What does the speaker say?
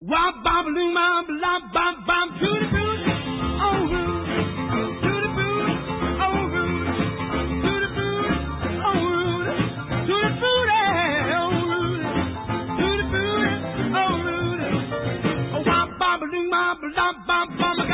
Wop bop loom bop bop bop bop to the boot. Oh Rudy, to the boot. Oh Rudy, to the boot. Oh Rudy, to the booty. Oh Rudy, to the boot. Oh Rudy. Oh wop bop loom bop bop bop bop.